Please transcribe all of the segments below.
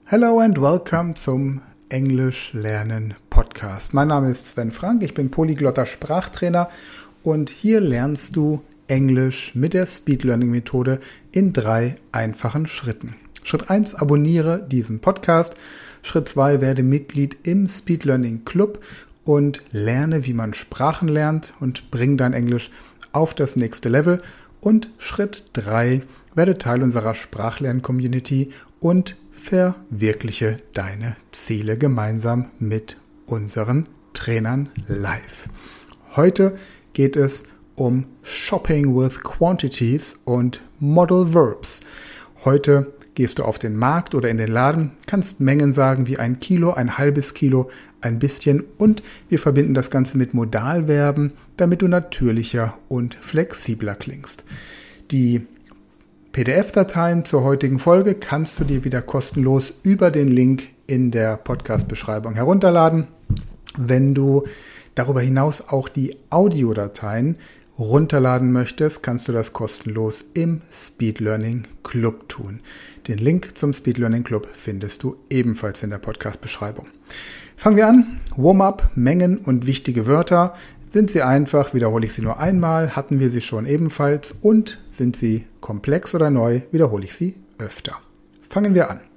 Hello and welcome zum Englisch lernen Podcast. Mein Name ist Sven Frank, ich bin polyglotter Sprachtrainer und hier lernst du Englisch mit der Speed Learning Methode in 3 einfachen Schritten. Schritt 1, abonniere diesen Podcast. Schritt 2, werde Mitglied im Speed Learning Club und lerne, wie man Sprachen lernt und bring dein Englisch auf das nächste Level. Und Schritt 3, werde Teil unserer Sprachlern-Community und verwirkliche deine Ziele gemeinsam mit unseren Trainern live. Heute geht es um Shopping with Quantities und Modal Verbs. Heute gehst du auf den Markt oder in den Laden, kannst Mengen sagen wie 1 Kilo, ein halbes Kilo, ein bisschen und wir verbinden das Ganze mit Modalverben, damit du natürlicher und flexibler klingst. Die PDF-Dateien zur heutigen Folge kannst du dir wieder kostenlos über den Link in der Podcast-Beschreibung herunterladen. Wenn du darüber hinaus auch die Audiodateien runterladen möchtest, kannst du das kostenlos im Speed Learning Club tun. Den Link zum Speed Learning Club findest du ebenfalls in der Podcast-Beschreibung. Fangen wir an. Warm-up, Mengen und wichtige Wörter. Sind sie einfach, wiederhole ich sie nur einmal, hatten wir sie schon ebenfalls und sind sie komplex oder neu, wiederhole ich sie öfter. Fangen wir an.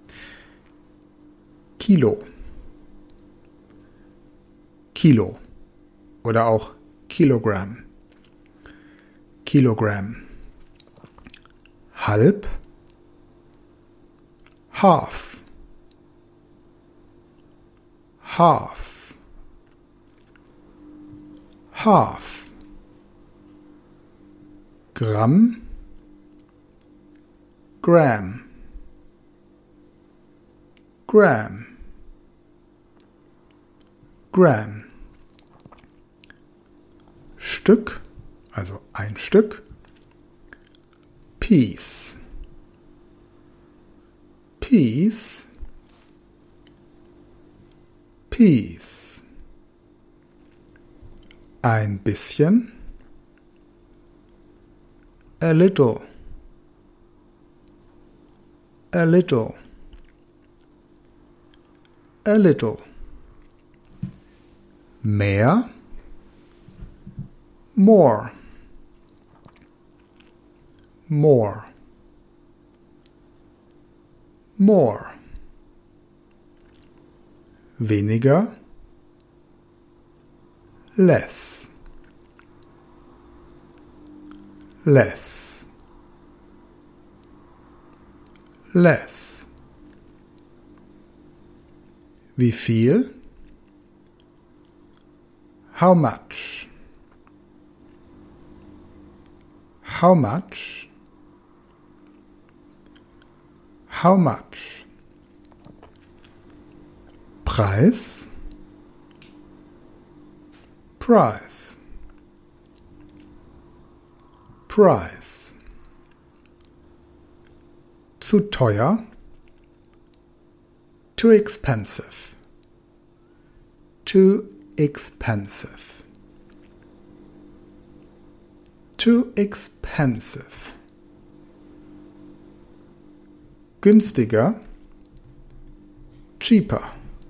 Kilo. Kilo oder auch Kilogramm. Kilogramm. Halb. Half. Half. Half. Gramm. Gram. Gram. Gram. Stück, also ein Stück. Piece. Piece. Piece. Ein bisschen. A little. A little. A little. Mehr. More. More. More. Weniger. Less. Less. Less. Wie viel? How much? How much? How much? Preis? Price. Price. Zu teuer. Too expensive. Too expensive. Too expensive. Günstiger. Cheaper.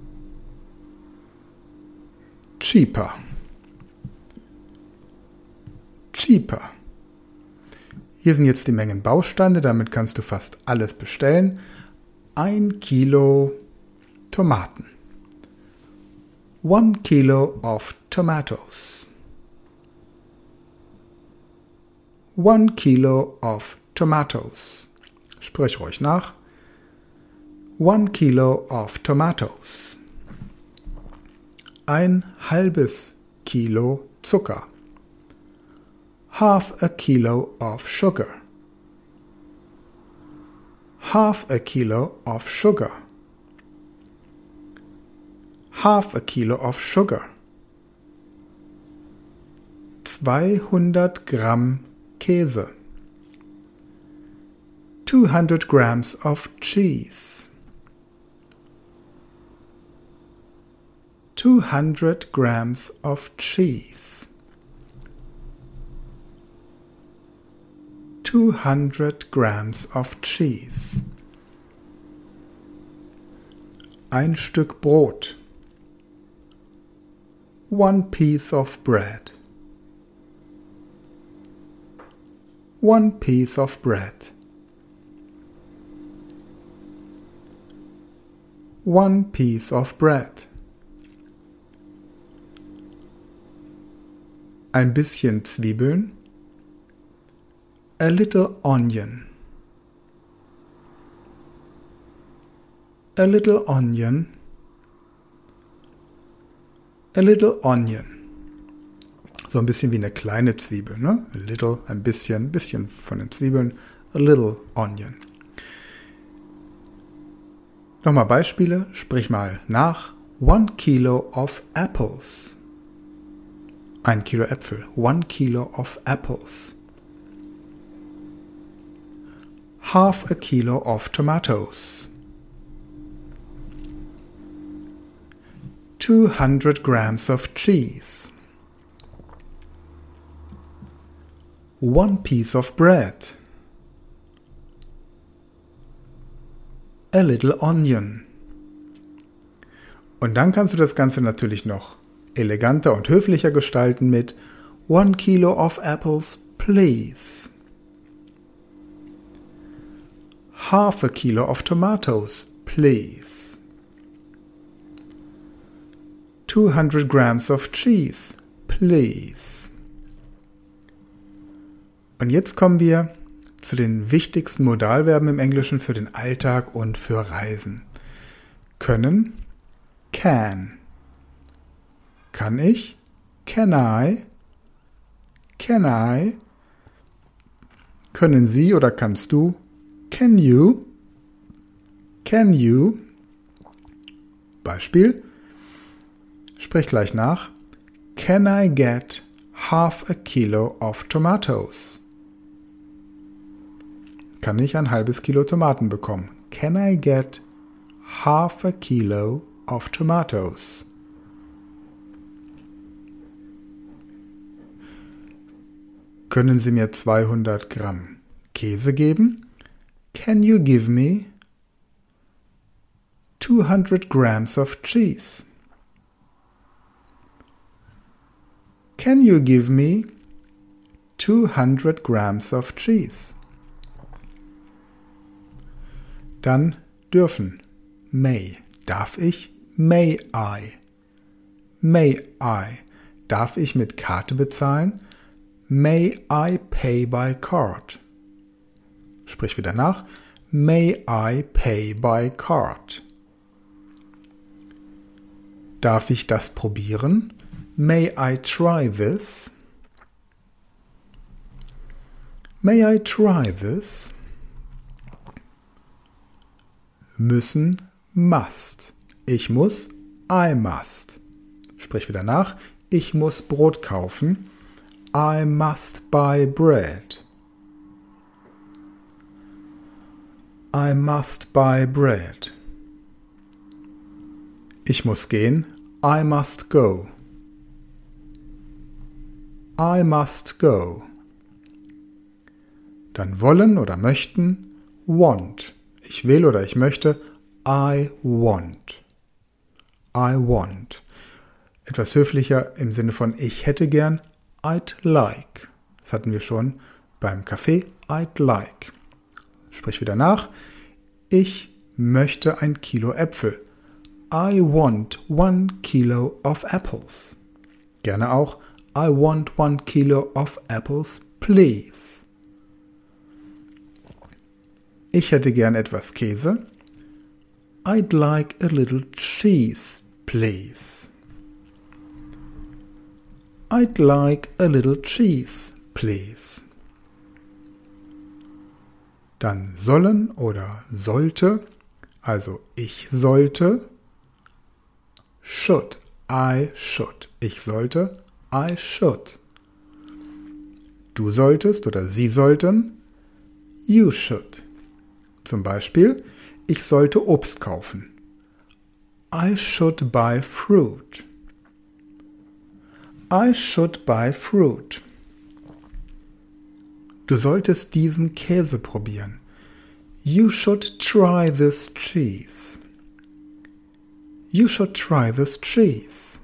Cheaper. Cheaper. Hier sind jetzt die Mengen Bausteine, damit kannst du fast alles bestellen. 1 Kilo Tomaten. 1 Kilo of tomatoes. 1 Kilo of tomatoes. Sprich ruhig nach. 1 Kilo of tomatoes. Ein halbes Kilo Zucker. Half a kilo of sugar. Half a kilo of sugar. Half a kilo of sugar. 200 Gramm Käse. 200 grams of cheese. 200 grams of cheese. 200 grams of cheese. Ein Stück Brot. One piece of bread. One piece of bread. One piece of bread. Ein bisschen Zwiebeln. A little onion. A little onion. A little onion. So ein bisschen wie eine kleine Zwiebel, ne? A little, ein bisschen von den Zwiebeln. A little onion. Nochmal Beispiele, sprich mal nach. 1 kilo of apples. 1 Kilo Äpfel. 1 kilo of apples. Half a kilo of tomatoes. 200 grams of cheese. 1 piece of bread. A little onion. Und dann kannst du das Ganze natürlich noch eleganter und höflicher gestalten mit 1 kilo of apples, please. Half a kilo of tomatoes, please. 200 grams of cheese, please. Und jetzt kommen wir zu den wichtigsten Modalverben im Englischen für den Alltag und für Reisen. Können, can. Kann ich? Can I? Can I? Können Sie oder kannst du? Can you? Can you? Beispiel. Sprich gleich nach. Can I get half a kilo of tomatoes? Kann ich ein halbes Kilo Tomaten bekommen? Can I get half a kilo of tomatoes? Können Sie mir 200 Gramm Käse geben? Can you give me 200 grams of cheese? Can you give me 200 grams of cheese? Dann dürfen. May. Darf ich? May I. May I. Darf ich mit Karte bezahlen? May I pay by card? Sprich wieder nach. May I pay by card? Darf ich das probieren? May I try this? May I try this? Müssen, must. Ich muss, I must. Sprich wieder nach. Ich muss Brot kaufen. I must buy bread. I must buy bread. Ich muss gehen. I must go. I must go. Dann wollen oder möchten. Want. Ich will oder ich möchte. I want. I want. Etwas höflicher im Sinne von ich hätte gern. I'd like. Das hatten wir schon beim Kaffee. I'd like. Sprich wieder nach. Ich möchte 1 Kilo Äpfel. I want 1 kilo of apples. Gerne auch. I want 1 kilo of apples, please. Ich hätte gern etwas Käse. I'd like a little cheese, please. I'd like a little cheese, please. Dann sollen oder sollte, also ich sollte. Should, I should. Ich sollte, I should. Du solltest oder sie sollten. You should. Zum Beispiel, ich sollte Obst kaufen. I should buy fruit. I should buy fruit. Du solltest diesen Käse probieren. You should try this cheese. You should try this cheese.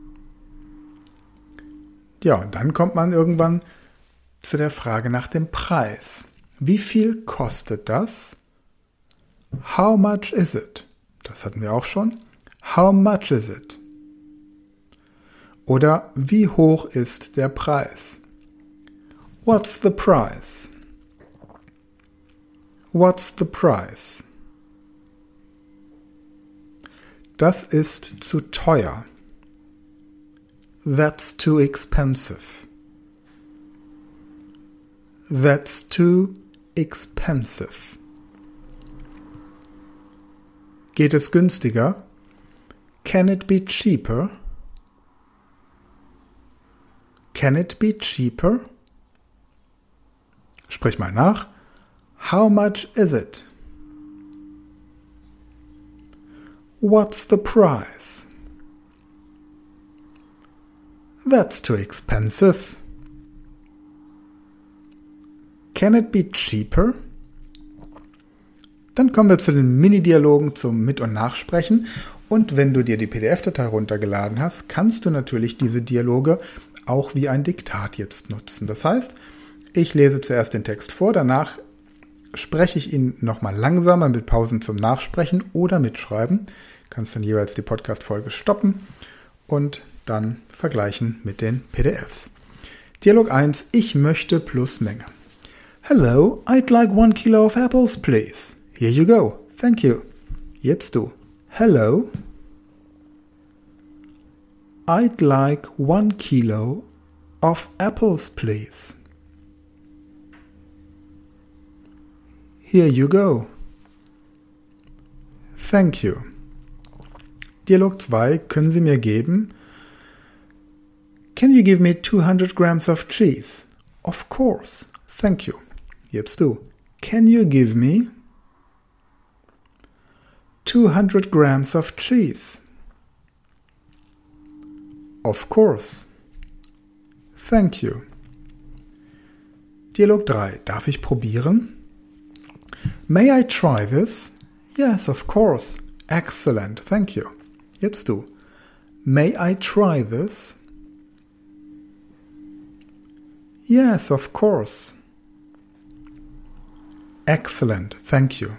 Ja, und dann kommt man irgendwann zu der Frage nach dem Preis. Wie viel kostet das? How much is it? Das hatten wir auch schon. How much is it? Oder wie hoch ist der Preis? What's the price? What's the price? Das ist zu teuer. That's too expensive. That's too expensive. Geht es günstiger? Can it be cheaper? Can it be cheaper? Sprich mal nach. How much is it? What's the price? That's too expensive. Can it be cheaper? Dann kommen wir zu den Mini-Dialogen zum Mit- und Nachsprechen. Und wenn du dir die PDF-Datei runtergeladen hast, kannst du natürlich diese Dialoge auch wie ein Diktat jetzt nutzen. Das heißt, ich lese zuerst den Text vor, danach spreche ich ihn nochmal langsamer mit Pausen zum Nachsprechen oder mitschreiben. Kannst dann jeweils die Podcast-Folge stoppen und dann vergleichen mit den PDFs. Dialog 1. Ich möchte plus Menge. Hello, I'd like 1 kilo of apples, please. Here you go. Thank you. Jetzt du. Hello, I'd like 1 kilo of apples, please. Here you go. Thank you. Dialog 2. Können Sie mir geben? Can you give me 200 grams of cheese? Of course. Thank you. Jetzt du. Can you give me 200 grams of cheese? Of course. Thank you. Dialog 3. Darf ich probieren? May I try this? Yes, of course. Excellent. Thank you. Jetzt du. May I try this? Yes, of course. Excellent. Thank you.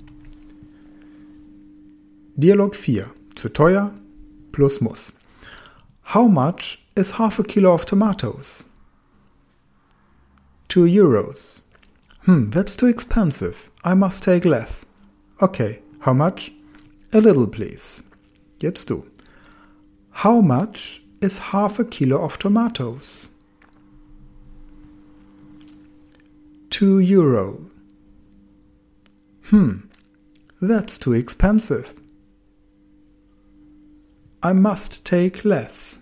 Dialog 4. Zu teuer plus muss. How much is half a kilo of tomatoes? 2 euros. That's too expensive. I must take less. Okay, how much? A little, please. Jetzt du. How much is half a kilo of tomatoes? 2 euro. That's too expensive. I must take less.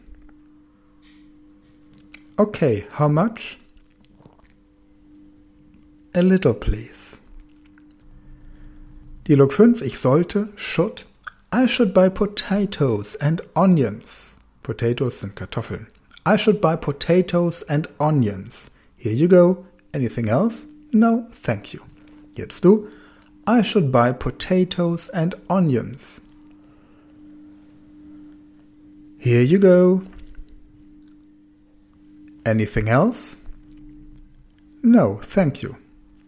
Okay, how much? A little, please. Dialog 5. Ich sollte, should. I should buy potatoes and onions. Potatoes sind Kartoffeln. I should buy potatoes and onions. Here you go. Anything else? No, thank you. Jetzt du. I should buy potatoes and onions. Here you go. Anything else? No, thank you.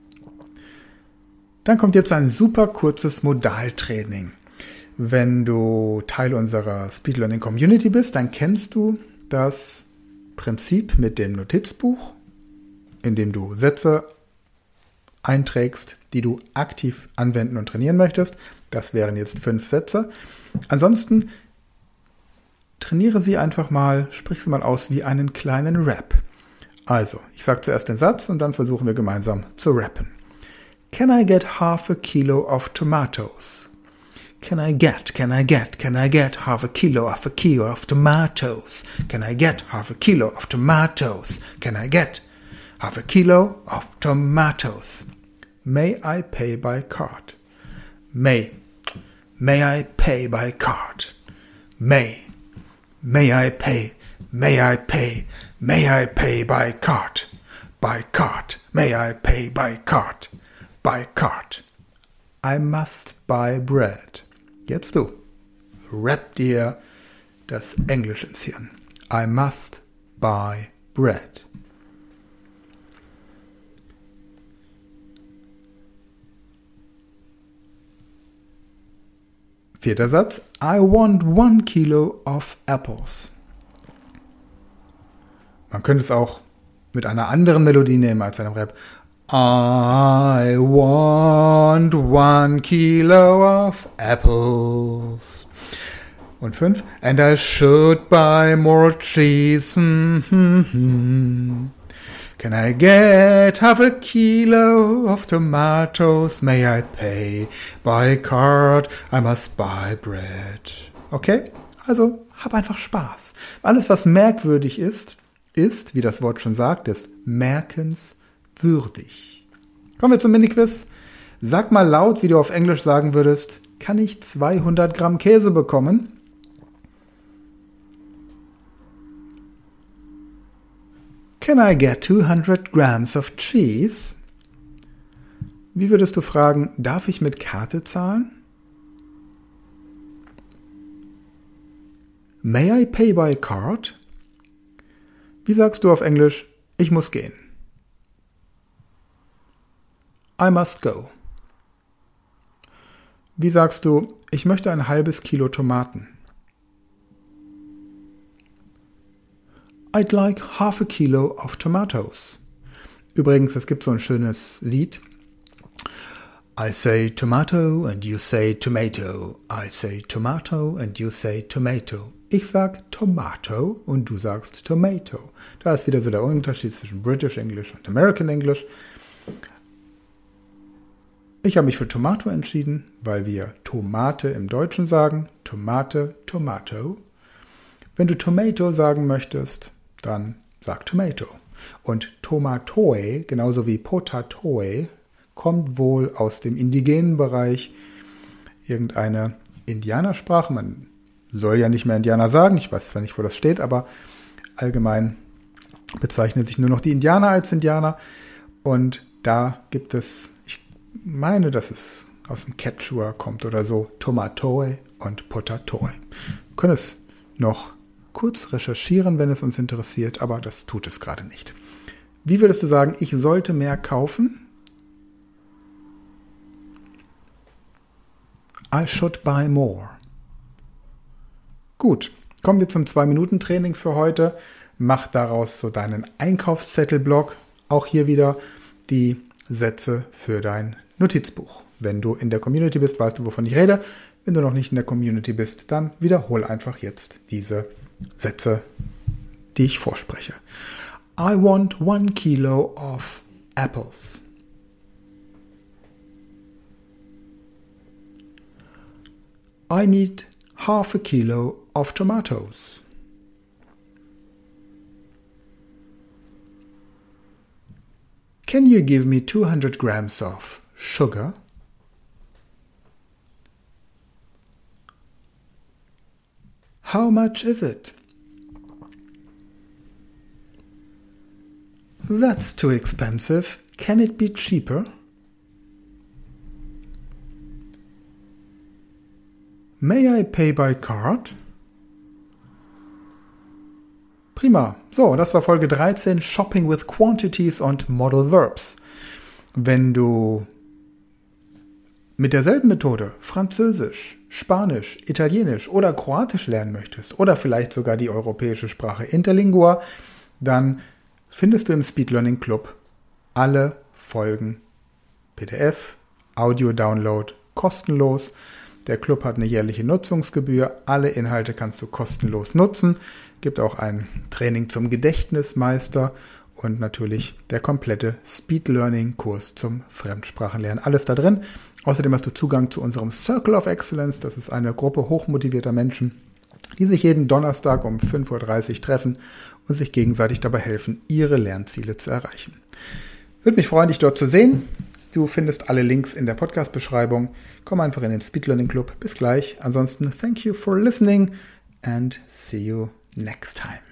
Dann kommt jetzt ein super kurzes Modaltraining. Wenn du Teil unserer Speed Learning Community bist, dann kennst du das Prinzip mit dem Notizbuch, in dem du Sätze einträgst, die du aktiv anwenden und trainieren möchtest. Das wären jetzt 5 Sätze. Ansonsten trainiere sie einfach mal, sprich sie mal aus wie einen kleinen Rap. Also, ich sage zuerst den Satz und dann versuchen wir gemeinsam zu rappen. Can I get half a kilo of tomatoes? Can I get half a kilo of tomatoes? Can I get half a kilo of tomatoes? Can I get half a kilo of tomatoes? May I pay by card? May I pay by card? May I pay by card? By card. May I pay by card? By card. I must buy bread. Jetzt du. rapp dir das Englisch ins Hirn. I must buy bread. Vierter Satz. I want 1 kilo of apples. Man könnte es auch mit einer anderen Melodie nehmen als einem Rap. I want 1 kilo of apples. Und 5. And I should buy more cheese. Can I get half a kilo of tomatoes? May I pay by card? I must buy bread. Okay? Also, hab einfach Spaß. Alles, was merkwürdig ist, wie das Wort schon sagt, des Merkens würdig. Kommen wir zum Mini-Quiz. Sag mal laut, wie du auf Englisch sagen würdest, kann ich 200 Gramm Käse bekommen? Can I get 200 grams of cheese? Wie würdest du fragen, darf ich mit Karte zahlen? May I pay by card? Wie sagst du auf Englisch, ich muss gehen? I must go. Wie sagst du, ich möchte ein halbes Kilo Tomaten? I'd like half a kilo of tomatoes. Übrigens, es gibt so ein schönes Lied. I say tomato and you say tomato. I say tomato and you say tomato. Ich sag tomato und du sagst tomato. Da ist wieder so der Unterschied zwischen British English und American English. Ich habe mich für Tomato entschieden, weil wir Tomate im Deutschen sagen. Tomate, Tomato. Wenn du Tomato sagen möchtest, dann sag Tomato. Und Tomatoe, genauso wie Potatoe, kommt wohl aus dem indigenen Bereich, irgendeine Indianersprache. Man soll ja nicht mehr Indianer sagen, ich weiß zwar nicht, wo das steht, aber allgemein bezeichnen sich nur noch die Indianer als Indianer. Und da gibt es, ich meine, dass es aus dem Quechua kommt oder so, Tomatoe und Potatoe. Wir können es noch kurz recherchieren, wenn es uns interessiert, aber das tut es gerade nicht. Wie würdest du sagen, ich sollte mehr kaufen? I should buy more. Gut, kommen wir zum 2-Minuten-Training für heute. Mach daraus so deinen Einkaufszettelblock. Auch hier wieder die Sätze für dein Notizbuch. Wenn du in der Community bist, weißt du, wovon ich rede. Wenn du noch nicht in der Community bist, dann wiederhol einfach jetzt diese Sätze, die ich vorspreche. I want 1 kilo of apples. I need half a kilo of tomatoes. Can you give me 200 grams of sugar? How much is it? That's too expensive. Can it be cheaper? May I pay by card? Prima. So, das war Folge 13, Shopping with Quantities und Modal Verbs. Wenn du mit derselben Methode Französisch, Spanisch, Italienisch oder Kroatisch lernen möchtest oder vielleicht sogar die europäische Sprache Interlingua, dann findest du im Speed Learning Club alle Folgen PDF, Audio-Download kostenlos. Der Club hat eine jährliche Nutzungsgebühr. Alle Inhalte kannst du kostenlos nutzen. Gibt auch ein Training zum Gedächtnismeister und natürlich der komplette Speed Learning Kurs zum Fremdsprachenlernen. Alles da drin. Außerdem hast du Zugang zu unserem Circle of Excellence. Das ist eine Gruppe hochmotivierter Menschen, die sich jeden Donnerstag um 5:30 Uhr treffen und sich gegenseitig dabei helfen, ihre Lernziele zu erreichen. Würde mich freuen, dich dort zu sehen. Du findest alle Links in der Podcast-Beschreibung. Komm einfach in den Speed Learning Club. Bis gleich. Ansonsten, thank you for listening and see you next time.